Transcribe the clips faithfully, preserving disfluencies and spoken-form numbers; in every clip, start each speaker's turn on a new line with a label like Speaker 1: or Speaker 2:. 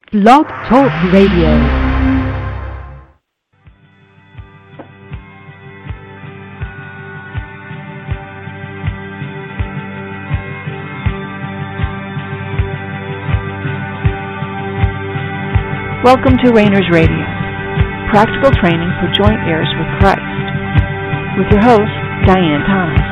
Speaker 1: Blog Talk Radio. Welcome to Rainers Radio, practical training for joint heirs with Christ, with your host, Diane Thomas.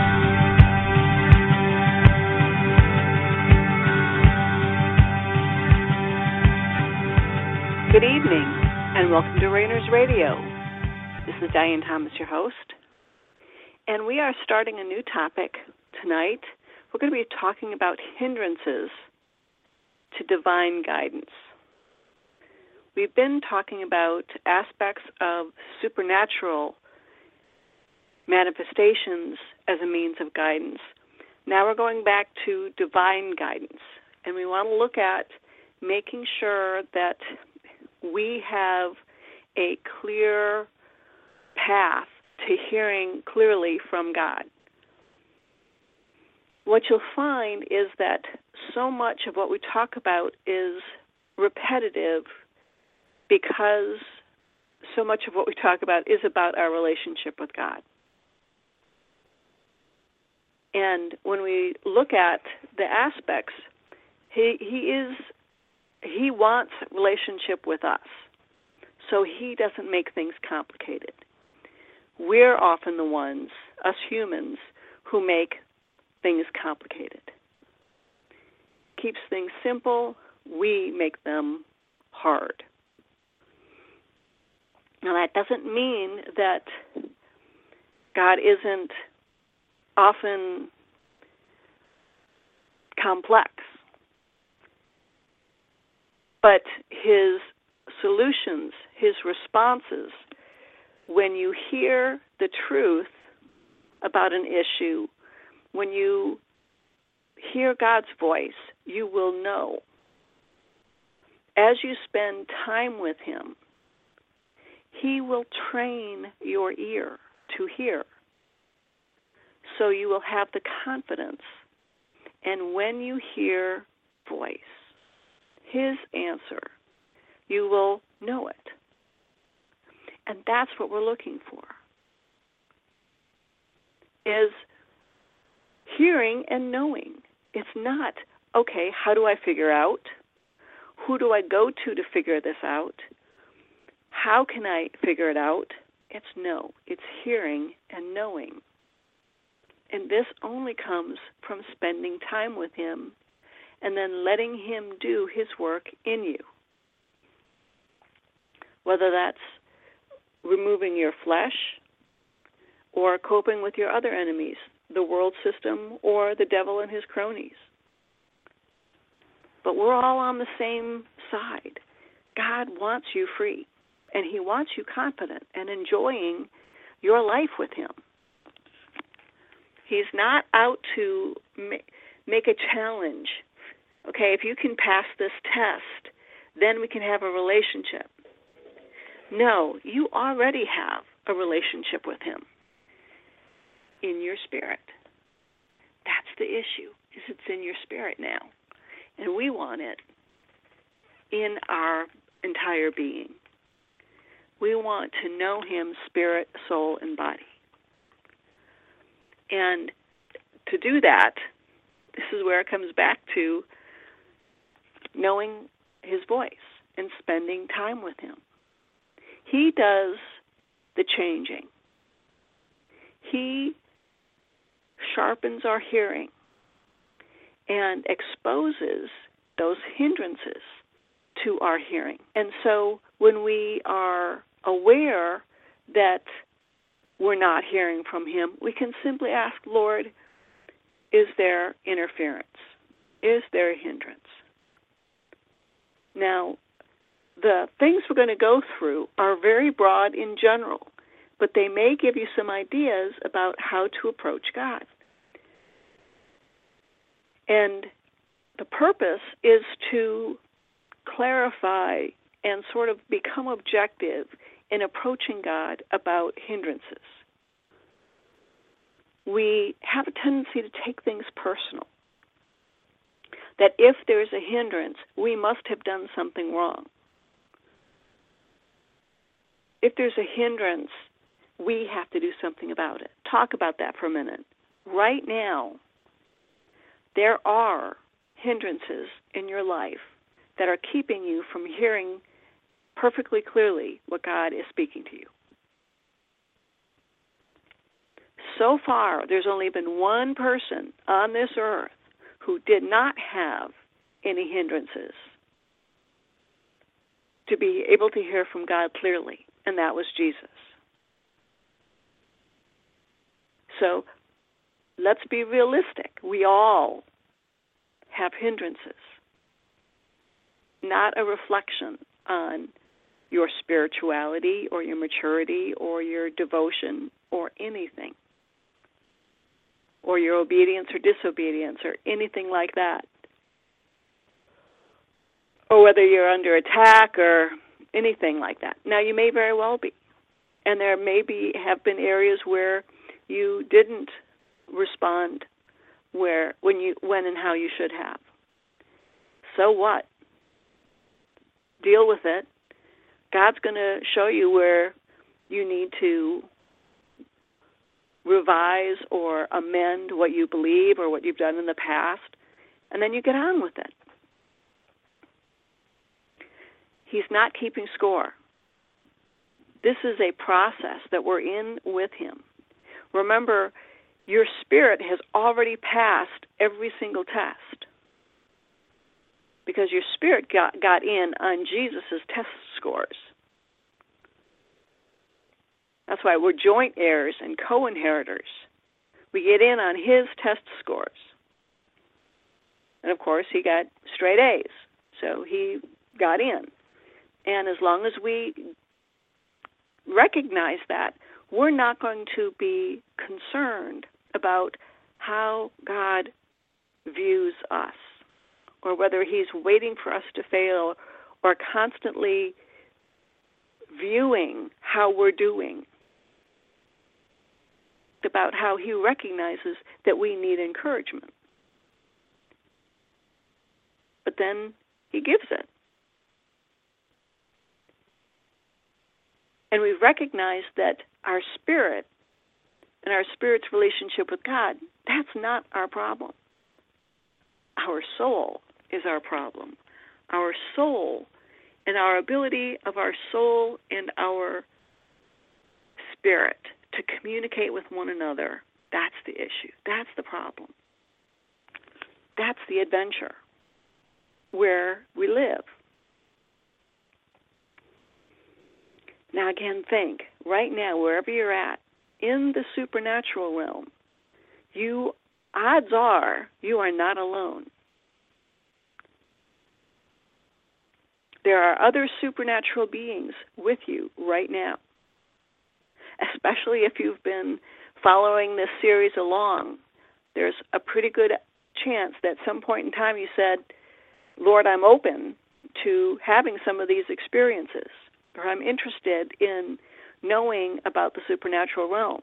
Speaker 2: Good evening, and welcome to Rainers Radio. This is Diane Thomas, your host, and we are starting a new topic tonight. We're going to be talking about hindrances to divine guidance. We've been talking about aspects of supernatural manifestations as a means of guidance. Now we're going back to divine guidance, and we want to look at making sure that we have a clear path to hearing clearly from God. What you'll find is that so much of what we talk about is repetitive because so much of what we talk about is about our relationship with God. And when we look at the aspects, he, he is He wants relationship with us, so he doesn't make things complicated. We're often the ones, us humans, who make things complicated. Keeps things simple, we make them hard. Now that doesn't mean that God isn't often complex. But his solutions, his responses, when you hear the truth about an issue, when you hear God's voice, you will know. As you spend time with him, he will train your ear to hear. So you will have the confidence. And when you hear voice, his answer, you will know it. And that's what we're looking for, is hearing and knowing. It's not, okay, how do I figure out? Who do I go to to figure this out? How can I figure it out? It's no, it's hearing and knowing. And this only comes from spending time with him and then letting him do his work in you. Whether that's removing your flesh or coping with your other enemies, the world system or the devil and his cronies. But we're all on the same side. God wants you free, and he wants you confident and enjoying your life with him. He's not out to make a challenge. Okay, if you can pass this test, then we can have a relationship. No, you already have a relationship with him in your spirit. That's the issue, is it's in your spirit now. And we want it in our entire being. We want to know him spirit, soul, and body. And to do that, this is where it comes back to knowing his voice and spending time with him. He does the changing. He sharpens our hearing and exposes those hindrances to our hearing. And so when we are aware that we're not hearing from him, we can simply ask, Lord, is there interference? Is there a hindrance? Now, the things we're going to go through are very broad in general, but they may give you some ideas about how to approach God. And the purpose is to clarify and sort of become objective in approaching God about hindrances. We have a tendency to take things personal. that if there's a hindrance, we must have done something wrong. If there's a hindrance, we have to do something about it. Talk about that for a minute. Right now, there are hindrances in your life that are keeping you from hearing perfectly clearly what God is speaking to you. So far, there's only been one person on this earth who did not have any hindrances to be able to hear from God clearly, and that was Jesus. So let's be realistic. We all have hindrances, not a reflection on your spirituality or your maturity or your devotion or anything, or your obedience or disobedience or anything like that, or whether you're under attack or anything like that. Now, you may very well be, and there may be have been areas where you didn't respond where when you when and how you should have. So what? Deal with it. God's going to show you where you need to revise or amend what you believe or what you've done in the past, and then you get on with it. He's not keeping score. This is a process that we're in with him. Remember, your spirit has already passed every single test because your spirit got, got in on Jesus' test scores. That's why we're joint heirs and co-inheritors. We get in on his test scores. And, of course, he got straight A's, so he got in. And as long as we recognize that, we're not going to be concerned about how God views us or whether he's waiting for us to fail or constantly viewing how we're doing. About how he recognizes that we need encouragement. But then he gives it. And we recognize that our spirit and our spirit's relationship with God, that's not our problem. Our soul is our problem. Our soul and our ability of our soul and our spirit to communicate with one another, that's the issue. That's the problem. That's the adventure where we live. Now again, think, right now, wherever you're at, in the supernatural realm, you, odds are, you are not alone. There are other supernatural beings with you right now. Especially if you've been following this series along, there's a pretty good chance that at some point in time you said, Lord, I'm open to having some of these experiences, or I'm interested in knowing about the supernatural realm.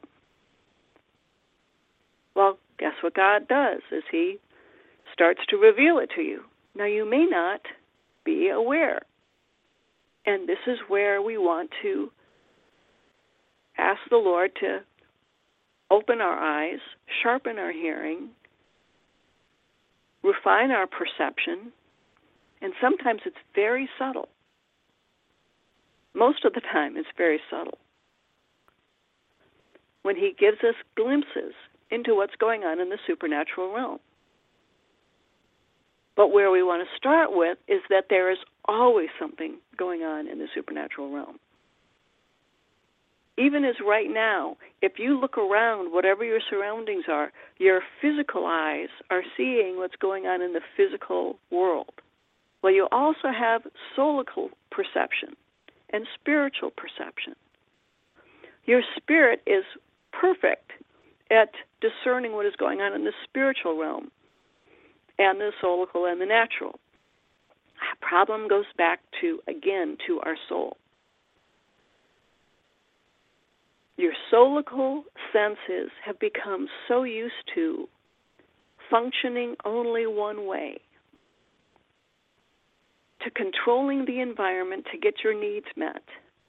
Speaker 2: Well, guess what God does is he starts to reveal it to you. Now, you may not be aware, and this is where we want to ask the Lord to open our eyes, sharpen our hearing, refine our perception, and sometimes it's very subtle. Most of the time it's very subtle. When he gives us glimpses into what's going on in the supernatural realm. But where we want to start with is that there is always something going on in the supernatural realm. Even as right now, if you look around, whatever your surroundings are, your physical eyes are seeing what's going on in the physical world. Well, you also have soulical perception and spiritual perception. Your spirit is perfect at discerning what is going on in the spiritual realm and the soulical and the natural. That problem goes back to, again, to our soul. Your soulical senses have become so used to functioning only one way, to controlling the environment to get your needs met,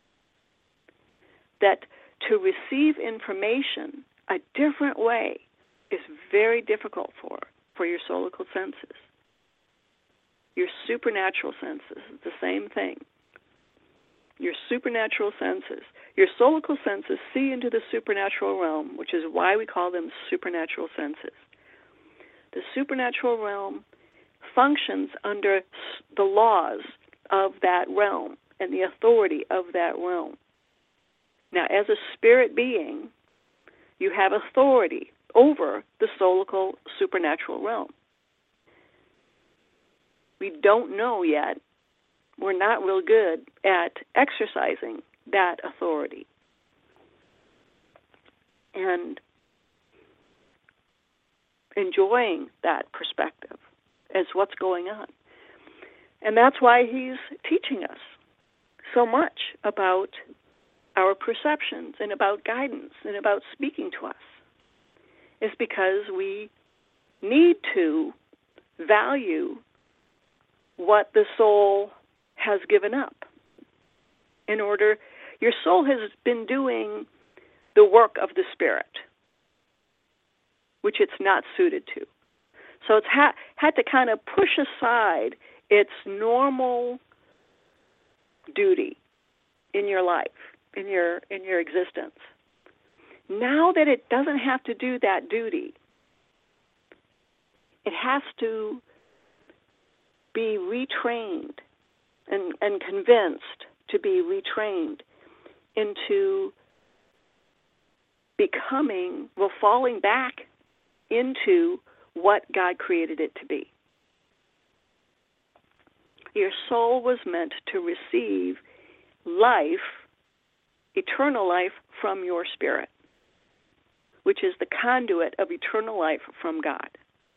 Speaker 2: that to receive information a different way is very difficult for, for your solical senses. Your supernatural senses is the same thing. Your supernatural senses. Your solical senses see into the supernatural realm, which is why we call them supernatural senses. The supernatural realm functions under the laws of that realm and the authority of that realm. Now, as a spirit being, you have authority over the solical supernatural realm. We don't know yet. We're not real good at exercising that authority. And enjoying that perspective as what's going on. And that's why he's teaching us so much about our perceptions and about guidance and about speaking to us. Is because we need to value what the soul has given up. In order, your soul has been doing the work of the spirit, which it's not suited to. So it's ha- had to kind of push aside its normal duty in your life, in your in your existence. Now that it doesn't have to do that duty, it has to be retrained and, and convinced to be retrained into becoming, well, falling back into what God created it to be. Your soul was meant to receive life, eternal life, from your spirit, which is the conduit of eternal life from God.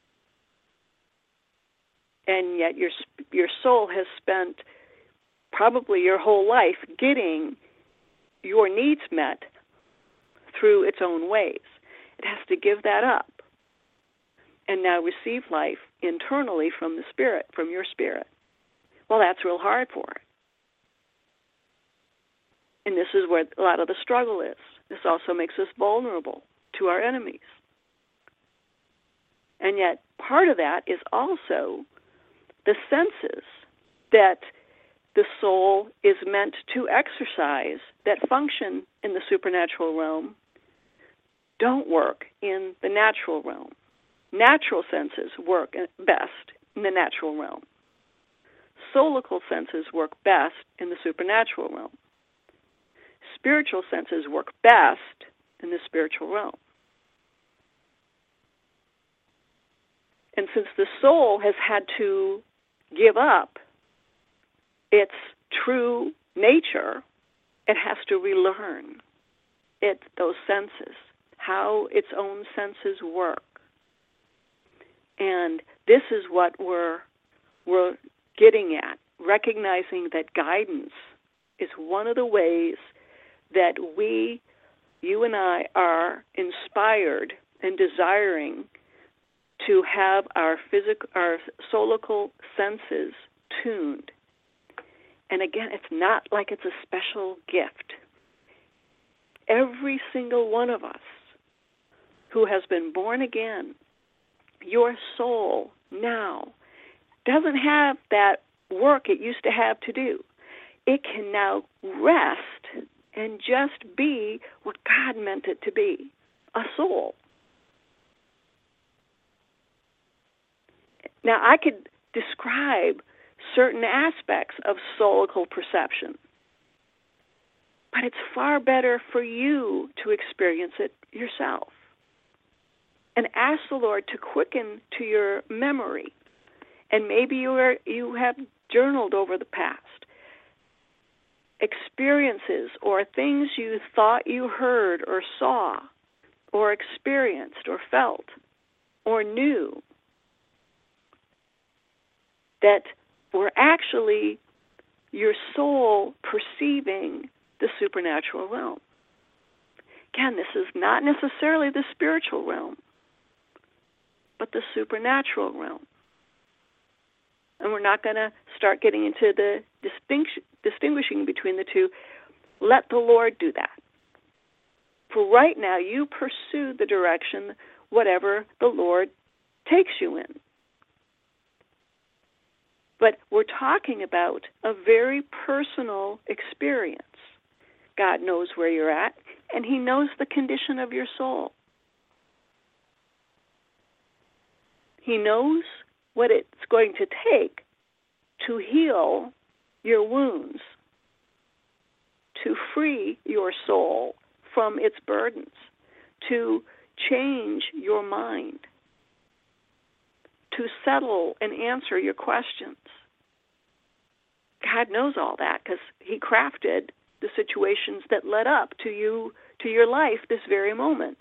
Speaker 2: And yet your your soul has spent probably your whole life getting your needs met through its own ways. It has to give that up and now receive life internally from the spirit, from your spirit. Well, that's real hard for it. And this is where a lot of the struggle is. This also makes us vulnerable to our enemies. And yet part of that is also the senses that the soul is meant to exercise that function in the supernatural realm don't work in the natural realm. Natural senses work best in the natural realm. Solical senses work best in the supernatural realm. Spiritual senses work best in the spiritual realm. And since the soul has had to give up its true nature, it has to relearn it, those senses, how its own senses work. And this is what we're we're getting at, recognizing that guidance is one of the ways that we, you and I, are inspired and desiring to have our physical, our solical senses tuned. And again, it's not like it's a special gift. Every single one of us who has been born again, your soul now doesn't have that work it used to have to do. It can now rest and just be what God meant it to be, a soul. Now, I could describe certain aspects of solical perception, but it's far better for you to experience it yourself. And ask the Lord to quicken to your memory. And maybe you are, you have journaled over the past experiences or things you thought you heard or saw or experienced or felt or knew that were actually your soul perceiving the supernatural realm. Again, this is not necessarily the spiritual realm, but the supernatural realm. and we're not going to start getting into the distinction, distinguishing between the two. Let the Lord do that. For right now, you pursue the direction, whatever the Lord takes you in. But we're talking about a very personal experience. God knows where you're at, and He knows the condition of your soul. He knows what it's going to take to heal your wounds, to free your soul from its burdens, to change your mind, to settle and answer your questions. God knows all that because He crafted the situations that led up to you, to your life this very moment.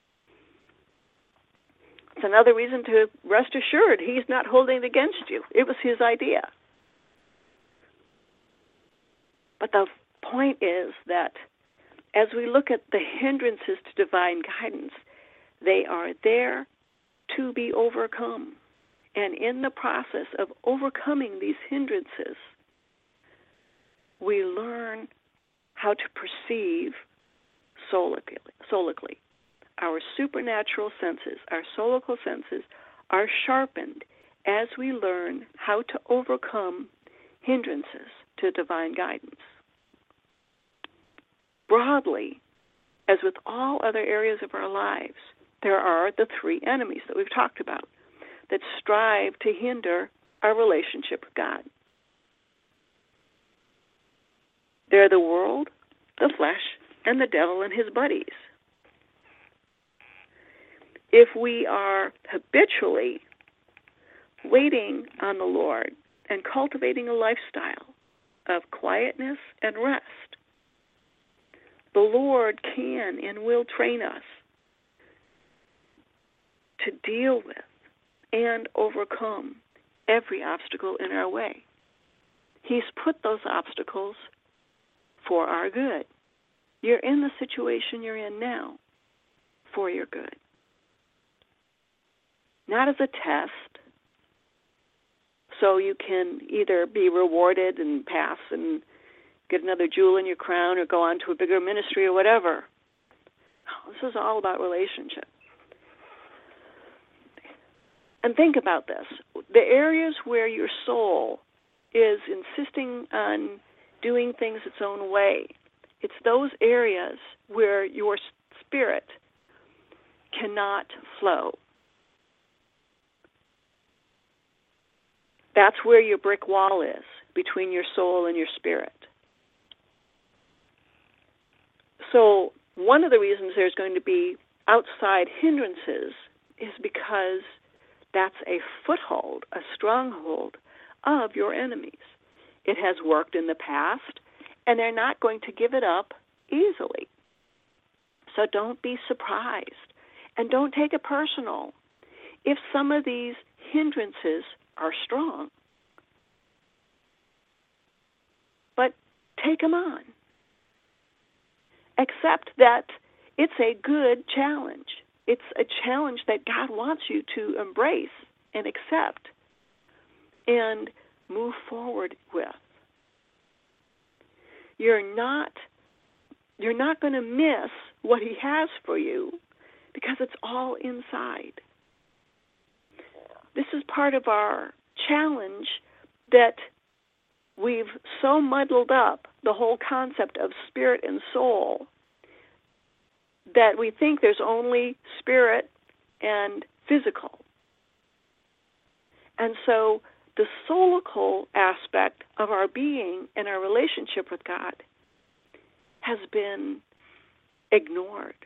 Speaker 2: It's another reason to rest assured He's not holding it against you. It was His idea. But the point is that as we look at the hindrances to divine guidance, they are there to be overcome. And in the process of overcoming these hindrances, we learn how to perceive solically. solically. Our supernatural senses, our solical senses, are sharpened as we learn how to overcome hindrances to divine guidance. Broadly, as with all other areas of our lives, there are the three enemies that we've talked about that strive to hinder our relationship with God. They're the world, the flesh, and the devil and his buddies. If we are habitually waiting on the Lord and cultivating a lifestyle of quietness and rest, the Lord can and will train us to deal with and overcome every obstacle in our way. He's put those obstacles for our good. You're in the situation you're in now for your good. Not as a test, so you can either be rewarded and pass and get another jewel in your crown or go on to a bigger ministry or whatever. No, this is all about relationship. And think about this. The areas where your soul is insisting on doing things its own way, it's those areas where your spirit cannot flow. That's where your brick wall is between your soul and your spirit. So one of the reasons there's going to be outside hindrances is because that's a foothold, a stronghold of your enemies. It has worked in the past, and they're not going to give it up easily. So don't be surprised, and don't take it personal if some of these hindrances are strong. But take them on. Accept that it's a good challenge. It's a challenge that God wants you to embrace and accept and move forward with. You're not, you're not going to miss what He has for you because it's all inside. This is part of our challenge that we've so muddled up the whole concept of spirit and soul that we think there's only spirit and physical. And so the solical aspect of our being and our relationship with God has been ignored.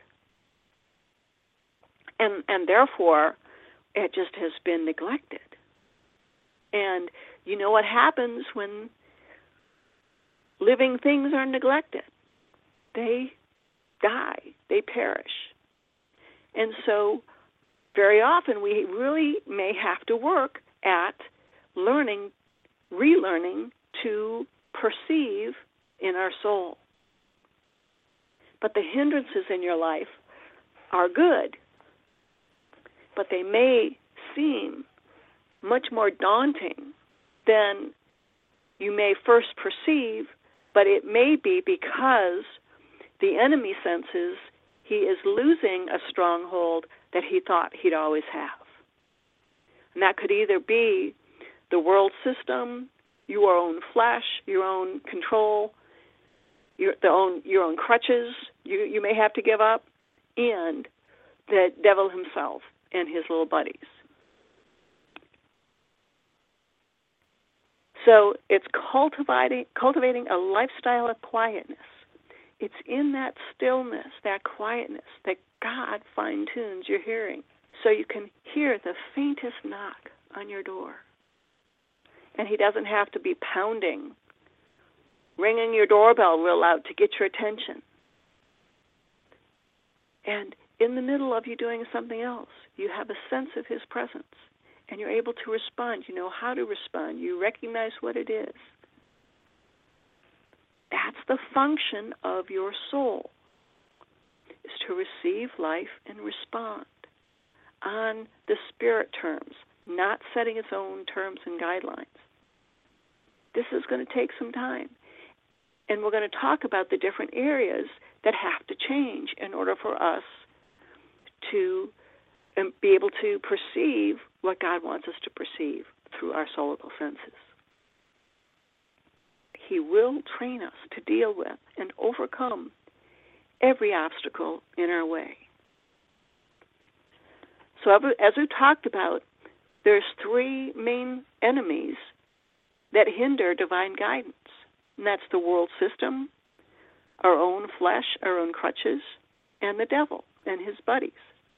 Speaker 2: And and therefore, it just has been neglected. And you know what happens when living things are neglected? They die. They perish. And so very often we really may have to work at learning, relearning to perceive in our soul. But the hindrances in your life are good, but they may seem much more daunting than you may first perceive, but it may be because the enemy senses he is losing a stronghold that he thought he'd always have. And that could either be the world system, your own flesh, your own control, your, the own, your own crutches you, you may have to give up, and the devil himself and his little buddies. So it's cultivating, cultivating a lifestyle of quietness. It's in that stillness, that quietness, that God fine-tunes your hearing so you can hear the faintest knock on your door. And he doesn't have to be pounding, ringing your doorbell real loud to get your attention. And in the middle of you doing something else, you have a sense of his presence, and you're able to respond. You know how to respond. You recognize what it is. That's the function of your soul, is to receive life and respond on the spirit terms, not setting its own terms and guidelines. This is going to take some time. And we're going to talk about the different areas that have to change in order for us to um, be able to perceive what God wants us to perceive through our soulical senses. He will train us to deal with and overcome every obstacle in our way. So as we talked about, there's three main enemies that hinder divine guidance. And that's the world system, our own flesh, our own crutches, and the devil and his buddies.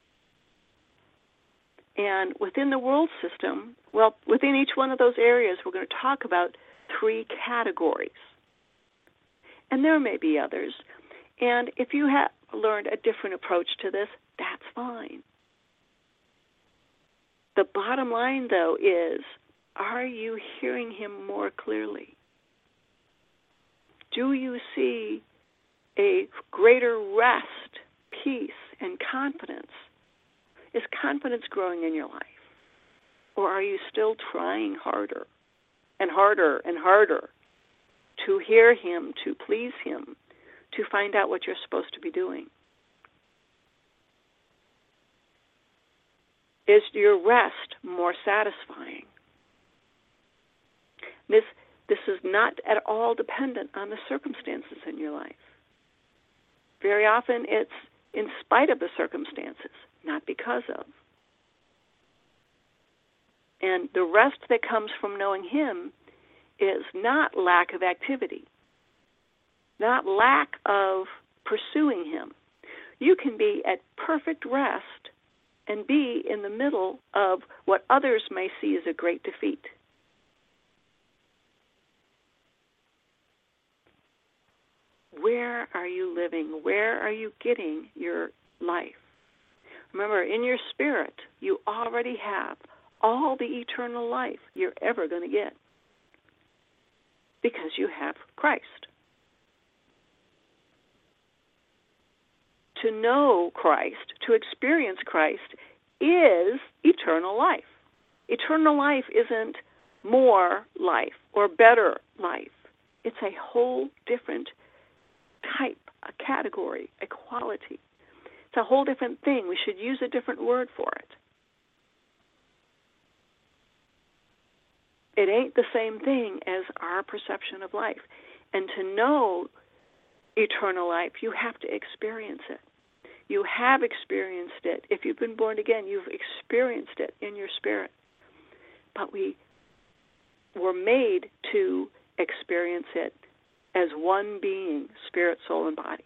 Speaker 2: And within the world system, well, within each one of those areas, we're going to talk about three categories. And there may be others. And if you have learned a different approach to this, that's fine. The bottom line, though, is, are you hearing him more clearly? Do you see a greater rest, peace, and confidence? Is confidence growing in your life? Or are you still trying harder and harder and harder to hear him, to please him, to find out what you're supposed to be doing? Is your rest more satisfying? This This is not at all dependent on the circumstances in your life. Very often it's in spite of the circumstances, not because of. And the rest that comes from knowing him is not lack of activity, not lack of pursuing him. You can be at perfect rest and be in the middle of what others may see as a great defeat. Where are you living? Where are you getting your life? Remember, in your spirit, you already have all the eternal life you're ever going to get because you have Christ. To know Christ, to experience Christ, is eternal life. Eternal life isn't more life or better life. It's a whole different type, a category, a quality. It's a whole different thing. We should use a different word for it. It ain't the same thing as our perception of life. And to know eternal life, you have to experience it. You have experienced it. If you've been born again, you've experienced it in your spirit. But we were made to experience it as one being, spirit, soul, and body.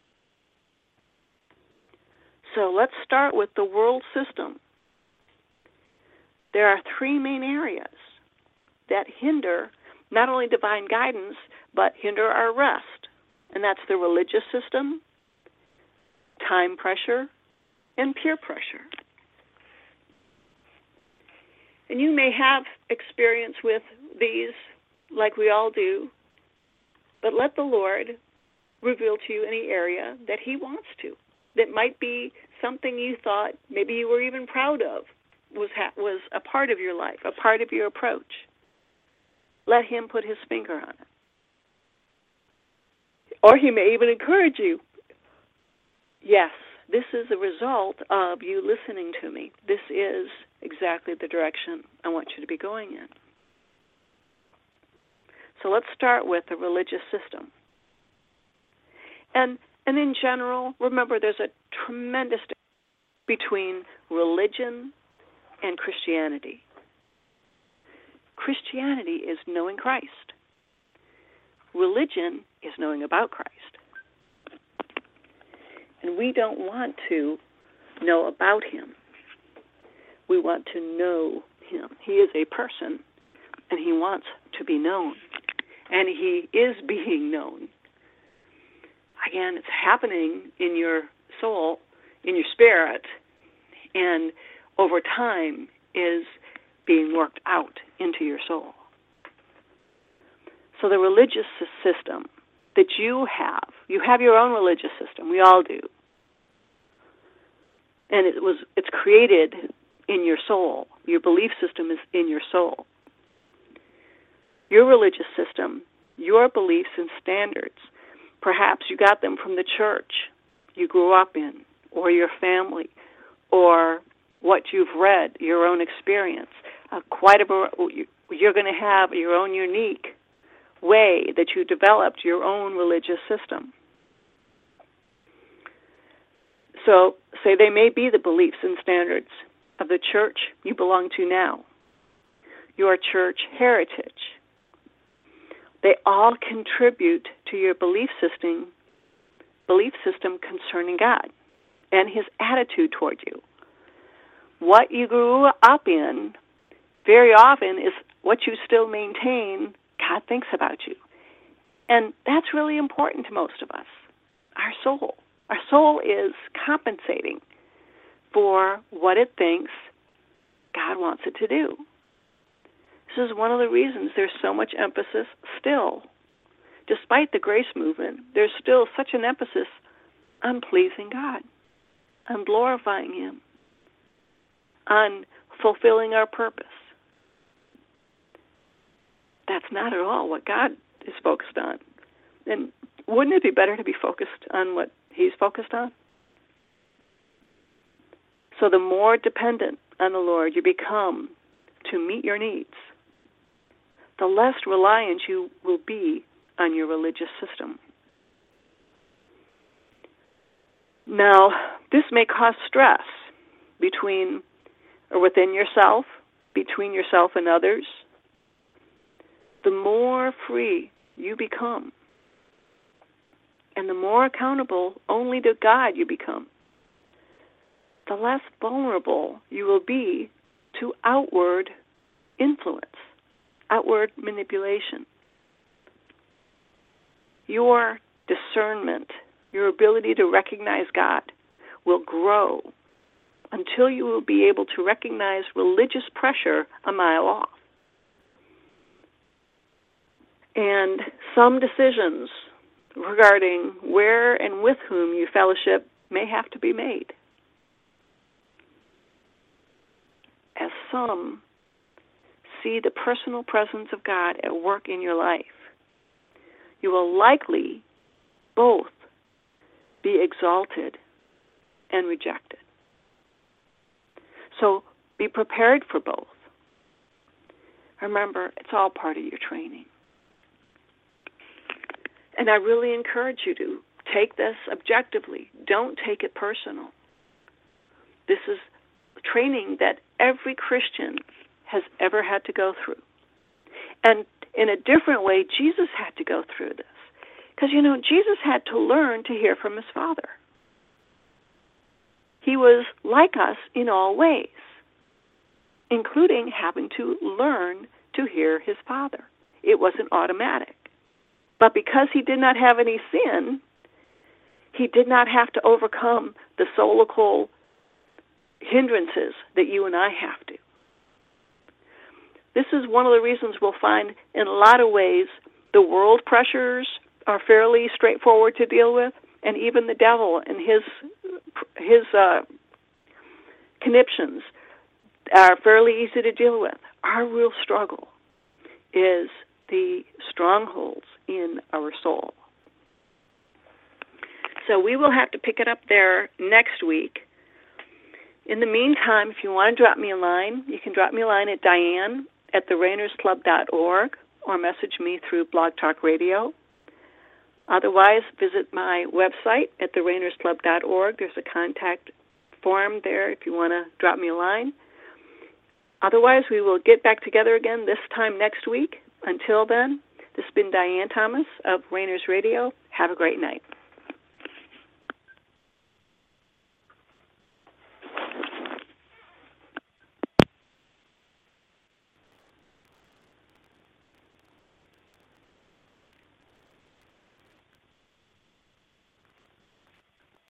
Speaker 2: So let's start with the world system. There are three main areas that hinder not only divine guidance, but hinder our rest. And that's the religious system, time pressure, and peer pressure. And you may have experience with these, like we all do, but let the Lord reveal to you any area that he wants to. That might be something you thought maybe you were even proud of, was ha- was a part of your life, a part of your approach. let him put his finger on it. Or he may even encourage you. Yes, this is a result of you listening to me. This is exactly the direction I want you to be going in. So let's start with the religious system. And and in general, remember there's a tremendous difference between religion and Christianity. Christianity is knowing Christ. Religion is knowing about Christ. And we don't want to know about him. We want to know him. He is a person, and he wants to be known. And he is being known. Again, it's happening in your soul, in your spirit, and over time is being worked out into your soul. So the religious system that you have, you have your own religious system. We all do. And it was it's created in your soul. Your belief system is in your soul. Your religious system, your beliefs and standards, perhaps you got them from the church you grew up in, or your family, or what you've read, your own experience. Uh, quite a you're going to have your own unique way that you developed your own religious system. So, say they may be the beliefs and standards of the church you belong to now, your church heritage. They all contribute to your belief system, belief system concerning God and his attitude toward you. What you grew up in very often is what you still maintain God thinks about you. And that's really important to most of us, our soul. Our soul is compensating for what it thinks God wants it to do. This is one of the reasons there's so much emphasis still. Despite the grace movement, there's still such an emphasis on pleasing God, on glorifying him, on fulfilling our purpose. That's not at all what God is focused on. And wouldn't it be better to be focused on what he's focused on? So the more dependent on the Lord you become to meet your needs, the less reliant you will be on your religious system. Now, this may cause stress between or within yourself, between yourself and others. The more free you become, and the more accountable only to God you become, the less vulnerable you will be to outward influence, outward manipulation. Your discernment, your ability to recognize God will grow until you will be able to recognize religious pressure a mile off. And some decisions regarding where and with whom you fellowship may have to be made. As some see the personal presence of God at work in your life, you will likely both be exalted and rejected. So be prepared for both. Remember, it's all part of your training. And I really encourage you to take this objectively. Don't take it personal. This is training that every Christian has ever had to go through. And in a different way, Jesus had to go through this. Because, you know, Jesus had to learn to hear from his Father. He was like us in all ways, including having to learn to hear his Father. It wasn't automatic. But because he did not have any sin, he did not have to overcome the soulical hindrances that you and I have to. This is one of the reasons we'll find in a lot of ways the world pressures are fairly straightforward to deal with, and even the devil and his his uh, conniptions are fairly easy to deal with. Our real struggle is the strongholds in our soul. So we will have to pick it up there next week. In the meantime, if you want to drop me a line, you can drop me a line at Diane at the rainers club dot org or message me through Blog Talk Radio. Otherwise, visit my website at the rainers club dot org. There's a contact form there if you want to drop me a line. Otherwise, we will get back together again this time next week. Until then, this has been Diane Thomas of Rainers Radio. Have a great night.